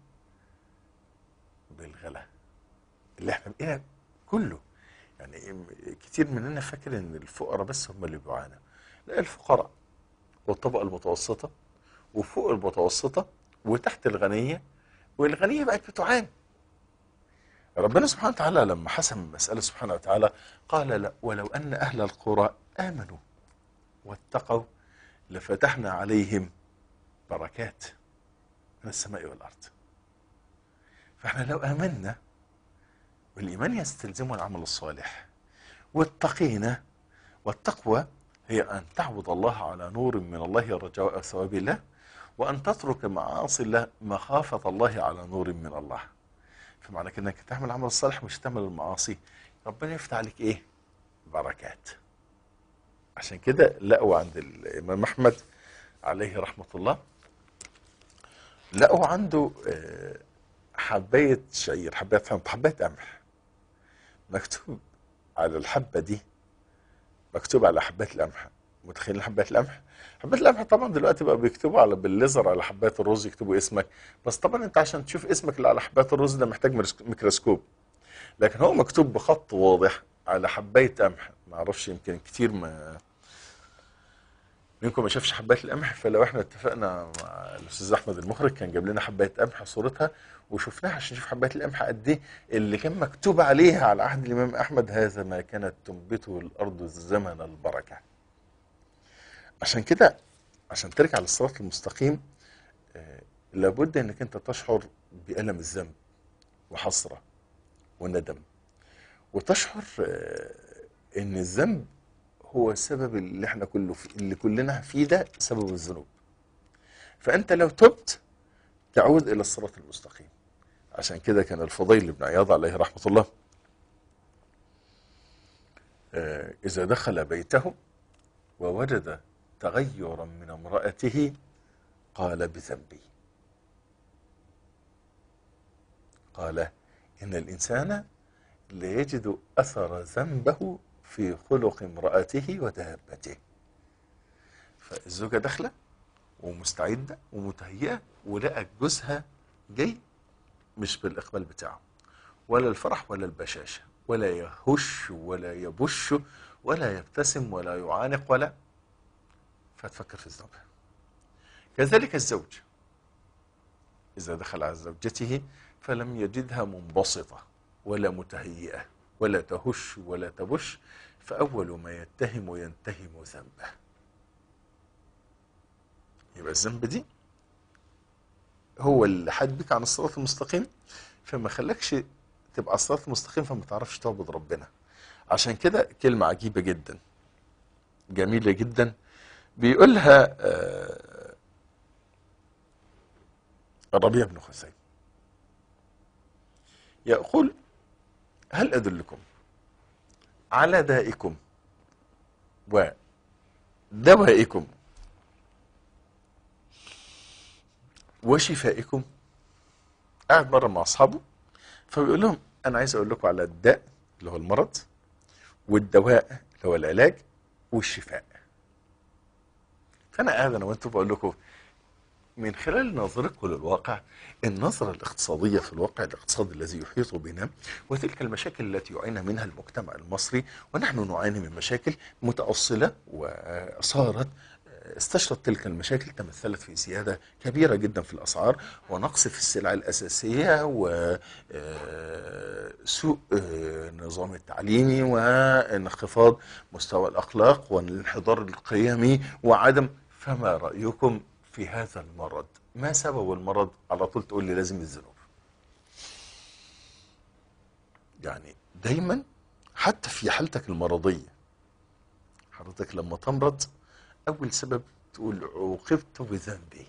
بالغلا اللي احنا بقينا كله. يعني كتير مننا فاكر ان الفقراء بس هم اللي بيعانوا، لا، الفقراء والطبقه المتوسطه وفوق المتوسطه وتحت الغنيه، والغنيه بقت بتعاني. ربنا سبحانه وتعالى لما حسم المساله سبحانه وتعالى قال لا ولو ان اهل القرى امنوا واتقوا لفتحنا عليهم بركات من السماء والارض. فاحنا لو امنا، والايمان يستلزم العمل الصالح، واتقينا، والتقوى هي ان تعبد الله على نور من الله رجاء ثواب الله، وان تترك معاصي الله مخافه الله على نور من الله. فمعنى كده انك تعمل العمل الصالح مش تعمل المعاصي، ربنا يفتح عليك ايه؟ بركات. عشان كده لقوا عند الامام احمد عليه رحمه الله، لقوا عنده حبايه شعير، حبايه حبايه قمح، مكتوب على الحبه دي مكتوب على حبات القمح. متخيلين حبات القمح؟ حبات القمح طبعا دلوقتي بقى بيكتبوا على بالليزر على حبات الرز، يكتبوا اسمك، بس طبعا انت عشان تشوف اسمك اللي على حبات الرز ده محتاج ميكروسكوب، لكن هو مكتوب بخط واضح على حبايه قمح. ما اعرفش، يمكن كتير ما منكم ما شافش حبات القمح، فلو احنا اتفقنا مع الاستاذ احمد المخرج كان جاب لنا حبايه قمح صورتها وشفناها عشان نشوف حبايه القمح قد ايه اللي كان مكتوب عليها على عهد الامام احمد: هذا ما كانت تنبته الارض زمن البركه. عشان كده عشان ترجع للصراط المستقيم آه، لابد انك انت تشعر بألم الذنب وحسرة وندم، وتشعر آه، ان الذنب هو السبب اللي احنا كله في اللي كلنا فيه ده سبب الذنوب. فانت لو تبت تعود الى الصراط المستقيم. عشان كده كان الفضيل بن عياض عليه رحمة الله آه، اذا دخل بيته ووجد تغيرا من امرأته قال: بذنبي. قال: إن الإنسان ليجد أثر ذنبه في خلق امرأته ودابته. فالزوجة داخلة ومستعدة ومتهيئة ولقت جوزها جاي مش بالإقبال بتاعه، ولا الفرح ولا البشاشة، ولا يهش ولا يبش ولا يبتسم ولا يعانق ولا، فتفكر في الذنب. كذلك الزوج إذا دخل على زوجته فلم يجدها منبسطة ولا متهيئة ولا تهش ولا تبش، فأول ما يتهم ينتهم ذنبه. يبقى الذنب دي هو اللي حد بك عن الصراط المستقيم، فما خلكش تبقى على الصراط المستقيم فما تعرفش تعبد ربنا. عشان كده كلمة عجيبة جدا جميلة جدا بيقولها آه الربيع بن خثيم، يقول: هل أدلكم على دائكم ودوائكم وشفائكم؟ قاعد مرة مع أصحابه فبيقول لهم: أنا عايز أقول لكم على الداء اللي هو المرض، والدواء اللي هو العلاج، والشفاء. فأنا قاعد أنا وأنتم بقول لكم من خلال نظرتكم للواقع، النظرة الاقتصادية في الواقع الاقتصادي الذي يحيط بنا، وتلك المشاكل التي يعاني منها المجتمع المصري، ونحن نعاني من مشاكل متأصلة وصارت استشرت تلك المشاكل تمثلت في زيادة كبيرة جدا في الأسعار، ونقص في السلع الأساسية، وسوء النظام التعليمي، وانخفاض مستوى الأخلاق، والانحدار القيمي، وعدم. فما رأيكم في هذا المرض؟ ما سبب المرض؟ على طول تقول لي لازم الذنوب. يعني دايما حتى في حالتك المرضية، حضرتك لما تمرض أول سبب تقول: عوقبت بذنبي.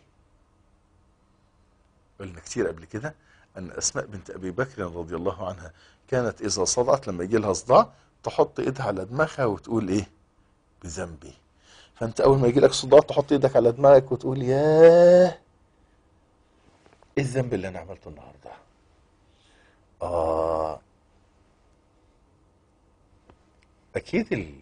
قلنا كتير قبل كده أن أسماء بنت أبي بكر رضي الله عنها كانت إذا صدعت لما يجي لها صداع تحط إيدها على دماغها وتقول إيه؟ بذنبي. فأنت أول ما يجي لك صداع تحط إيدك على دماغك وتقول: ياه، إيه الذنب اللي أنا عملته النهاردة؟ آه أكيد ال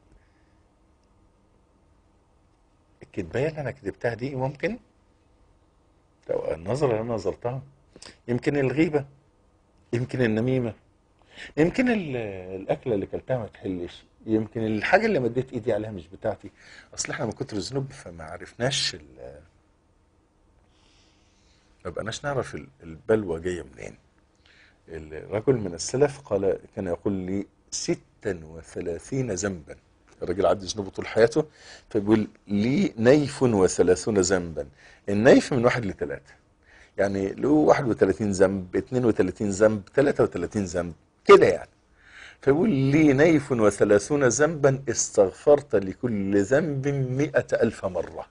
الكدبايه اللي انا كدبتها دي ممكن، لو النظره اللي انا نظرتها، يمكن الغيبه، يمكن النميمه، يمكن الاكله اللي كلتها ما تحلش، يمكن الحاجه اللي مديت ايدي عليها مش بتاعتي. اصل احنا من كتر الذنوب فما عرفناش ما بقناش نعرف البلوى جايه منين. الرجل من السلف قال كان يقول لي: ستا وثلاثين ذنبا. الراجل عدى ذنوبه طول حياته، فبيقول: لي نيف وثلاثون ذنبا. النيف من واحد لثلاثة، يعني له واحد وثلاثين ذنب، اثنين وثلاثين ذنب، ثلاثة وثلاثين ذنب كده يعني. فبيقول: لي نيف وثلاثون ذنبا استغفرت لكل ذنب مئة ألف مرة.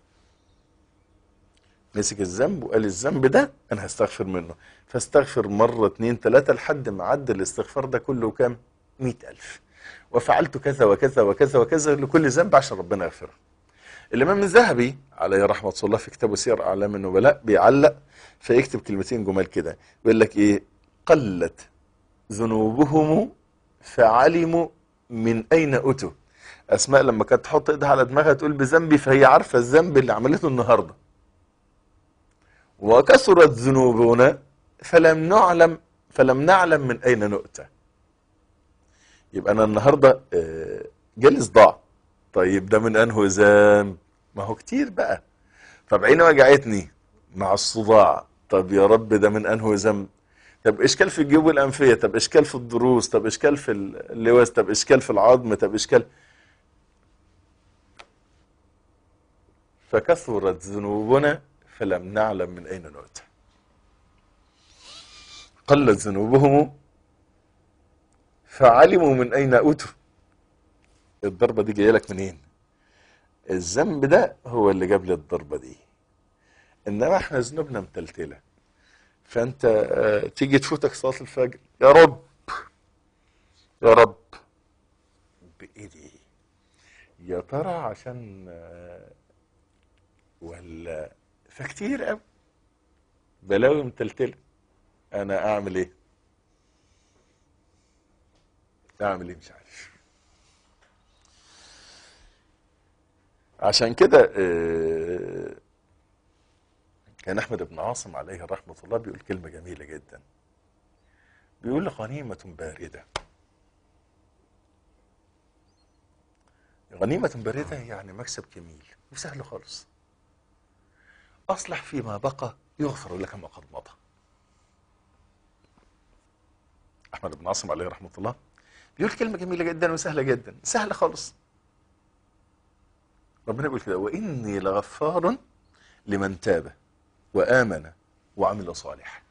مسك الذنب وقال: الذنب ده أنا هستغفر منه، فاستغفر مرة اثنين ثلاثة لحد ما عدى الاستغفار ده كله كام؟ مئة ألف. وفعلت كذا وكذا وكذا وكذا لكل ذنب عشان ربنا يغفره. الإمام الذهبي عليه رحمة الله في كتابه سير أعلام النبلاء بيعلق فيكتب كلمتين جمال كده، بيقول لك إيه؟ قلت ذنوبهم فعلموا من أين أتوا، اسماء لما كانت تحط ايدها على دماغها تقول بذنبي، فهي عارفه الذنب اللي عملته النهارده. وكثرت ذنوبنا فلم نعلم فلم نعلم من اين نؤتى. يبقى انا النهارده آه، جالي صداع، طيب ده من انه ذنب؟ ما هو كتير بقى. طب عيني وجعتني مع الصداع، طب يا رب ده من انه ذنب؟ طب اشكال في الجيوب الانفيه، طب اشكال في الضروس، طب اشكال في اللواس، طب اشكال في العظم، طب اشكال. فكثرت ذنوبنا فلم نعلم من اين نؤتى. قلت ذنوبهم فعلموا من اين اوتوا. الضربه دي جايه لك منين؟ الذنب ده هو اللي جاب لي الضربه دي، انما احنا ذنوبنا متلتله. فانت آه، تيجي تفوتك صلاه الفجر، يا رب يا رب بايدي، يا ترى عشان آه، ولا فكتير قوي بلاوي متلتله. انا اعمل ايه؟ اعمل ايه مش عارف. عشان كده آه، كان احمد بن عاصم عليه رحمه الله بيقول كلمه جميله جدا، بيقول غنيمه بارده. غنيمه بارده يعني مكسب جميل وسهل خالص. اصلح فيما بقى يغفر لك ما قد مضى. احمد بن عاصم عليه رحمه الله بيقول كلمه جميله جدا وسهله جدا، سهله خالص. ربنا بيقول كده: واني لغفار لمن تاب وامن وعمل صالحا.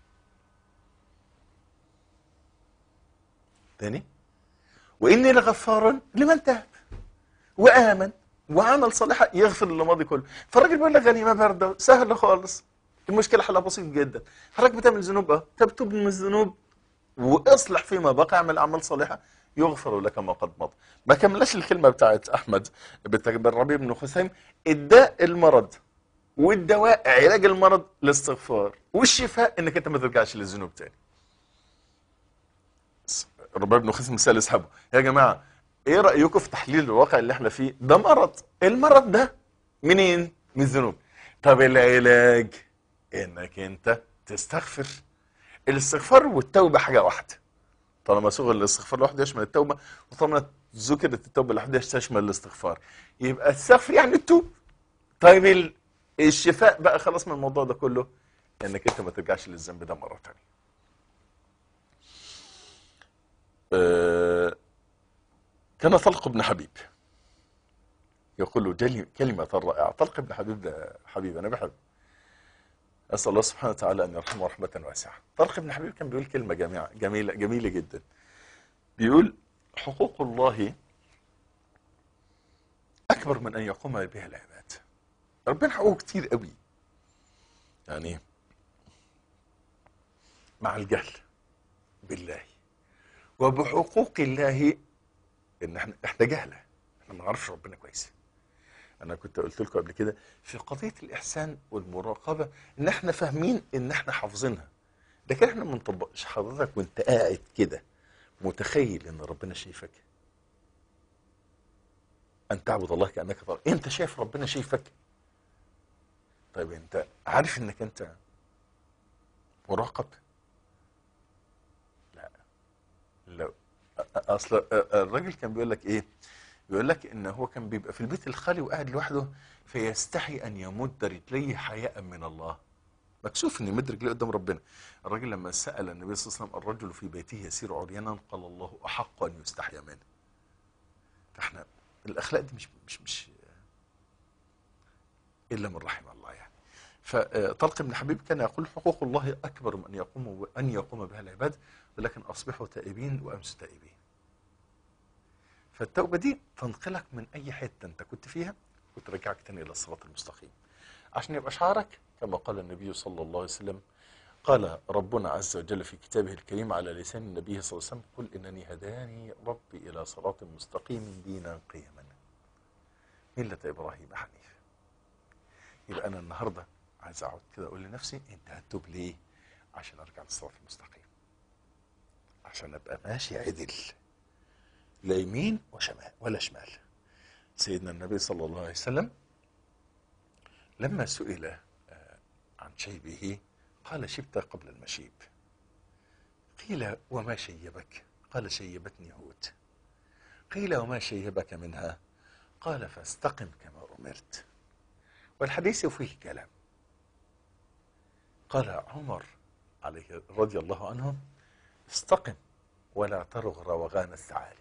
تاني: واني لغفار لمن تاب وامن وعمل صالحا يغفر للماضي كله. فالراجل بيقول لك غنيمه بارده سهله خالص، المشكله حلها بسيط جدا. حضرتك بتعمل ذنوب، اه طب تب من الذنوب واصلح فيما بقى، اعمل اعمال صالحه يغفر لك ما قد مضى. ما كملش الكلمه بتاعت احمد بن ربيع بن خثيم: الداء المرض، والدواء علاج المرض الاستغفار، والشفاء انك انت ما ترجعش للذنوب تاني. ربيع بن خثيم سال اصحابه: يا جماعه ايه رايكم في تحليل الواقع اللي احنا فيه ده؟ مرض، المرض ده منين؟ من الذنوب. طب العلاج انك انت تستغفر. الاستغفار والتوبه حاجه واحده. طالما صيغ الاستغفار لوحده يشمل التوبه، وطالما ذكرت التوبه لوحدها تشمل الاستغفار، يبقى السغفر يعني التوب. طيب ال- الشفاء بقى خلاص من الموضوع ده كله انك انت ما ترجعش للذنب ده مره ثانيه. أه كان طلق بن حبيب يقول له جل- كلمه رائعه. طلق بن حبيب ده حبيب انا بحبه، اسال الله سبحانه وتعالى ان يرحمه رحمه واسعه. طلق بن حبيب كان بيقول كلمه جميله جميله جميله جدا، بيقول: حقوق الله اكبر من ان يقوم بها العباد. ربنا حقوقه كتير قوي، يعني مع الجهل بالله وبحقوق الله، ان احنا احنا جهله، احنا ما نعرفش ربنا كويس. انا كنت قلت لكم قبل كده في قضيه الاحسان والمراقبه ان احنا فاهمين ان احنا حافظينها، لكن احنا ما بنطبقش. حضرتك وانت قاعد كده متخيل ان ربنا شايفك؟ ان تعبد الله كانك تراه. انت شايف ربنا شايفك؟ طيب انت عارف انك انت مراقب؟ لا. لو اصل الراجل كان بيقول لك ايه؟ بيقول لك ان هو كان بيبقى في البيت الخالي وقاعد لوحده فيستحي ان يمد رجليه حياء من الله. مكسوف ان يمد رجليه قدام ربنا. الراجل لما سال النبي صلى الله عليه وسلم: الرجل في بيته يسير عريانا؟ قال: الله احق ان يستحيا منه. فاحنا الاخلاق دي مش مش مش الا من رحم الله يعني. فطلق بن حبيب كان يقول: حقوق الله اكبر من ان يقوم ان يقوم بها العباد، ولكن اصبحوا تائبين وامسوا تائبين. فالتوبه دي تنقلك من اي حته انت كنت فيها وترجعك تاني الى الصراط المستقيم، عشان يبقى شعارك كما قال النبي صلى الله عليه وسلم. قال ربنا عز وجل في كتابه الكريم على لسان النبي صلى الله عليه وسلم: قل انني هداني ربي الى صراط مستقيم دينا قيما مله ابراهيم حنيف. يبقى انا النهارده عايز اقعد كده اقول لنفسي: انت هتتوب ليه؟ عشان ارجع للصراط المستقيم، عشان ابقى ماشي عدل، لا يمين وشمال ولا شمال، سيدنا النبي صلى الله عليه وسلم لما سئل عن شيبه قال شبت قبل المشيب. قيل وما شيبك؟ قال شيبتني هود. قيل وما شيبك منها؟ قال فاستقم كما أمرت. والحديث فيه كلام. قال عمر عليه رضي الله عنه استقم ولا ترغ روغان الثعالب.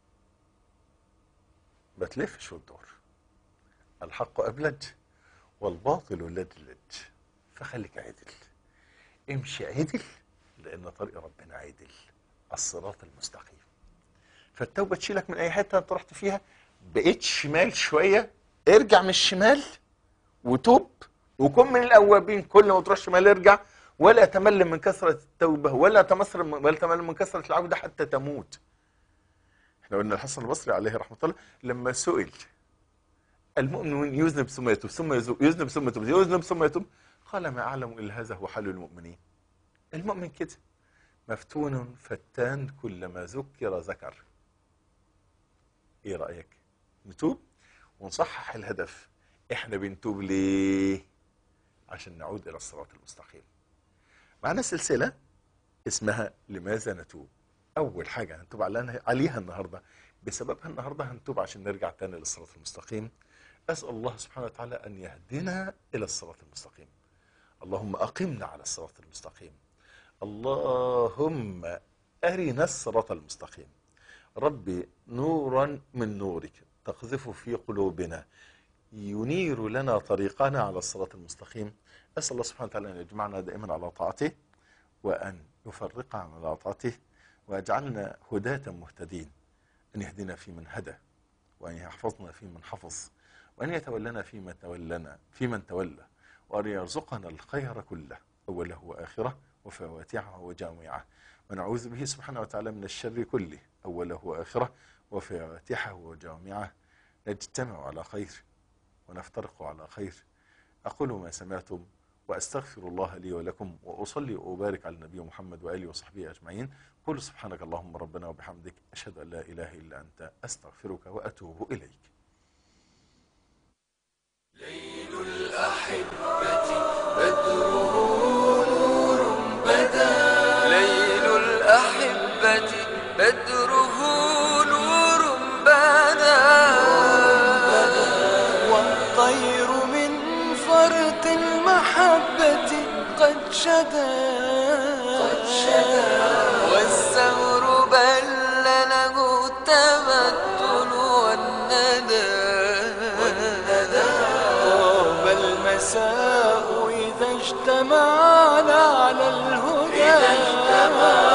ما تلفش وتدور، الحق أبلج والباطل لجلج، فخليك عدل، امشي عدل لأن طريق ربنا عدل، الصراط المستقيم. فالتوبة تشيلك من أي حتة أنت رحت فيها، بقيت شمال شوية ارجع من الشمال وتوب وكن من الأوابين، كل ما تروح شمال ارجع، ولا تمل من كثرة التوبة ولا تمصر ولا تمل من كثرة العودة حتى تموت. احنا قلنا الحسن البصري عليه رحمة الله لما سئل المؤمن يذنب ثم يتوب ثم يذنب ثم يتوب يذنب ثم يتوب، قال ما أعلم إلا هذا هو حال المؤمنين. المؤمن كده مفتون فتان كلما ذكر ذكر. ايه رأيك؟ نتوب ونصحح الهدف. احنا بنتوب ليه؟ عشان نعود إلى الصراط المستقيم. معنا سلسلة اسمها لماذا نتوب. أول حاجة هنتوب عليها النهاردة، بسببها النهاردة هنتوب عشان نرجع تاني للصراط المستقيم. أسأل الله سبحانه وتعالى أن يهدنا إلى الصراط المستقيم. اللهم أقمنا على الصراط المستقيم. اللهم أرنا الصراط المستقيم. ربي نورا من نورك تقذف في قلوبنا ينير لنا طريقنا على الصراط المستقيم. أسأل الله سبحانه وتعالى أن يجمعنا دائما على طاعته وأن يفرقنا على طاعته ويجعلنا هداة مهتدين، أن يهدنا في من هدى وأن يحفظنا في من حفظ وأن يتولنا في من تولنا في من تولى وأن يرزقنا الخير كله أوله وآخره وفواتحه وجامعه، ونعوذ به سبحانه وتعالى من الشر كله أوله وآخره وفواتحه وجامعه. نجتمع على خير ونفترق على خير. أقول ما سمعتم وأستغفر الله لي ولكم، وأصلي وأبارك على النبي محمد وآله وصحبه أجمعين. قل سبحانك اللهم ربنا وبحمدك، أشهد أن لا إله إلا أنت، أستغفرك وأتوب إليك. ليل الأحبة بدره نور بدا، ليل الأحبة بدره نور بدا، والطير من فرط المحبة قد شدا، والزهر بل له التبتل والندى، طاب المساء إذا اجتمعنا على الهدى.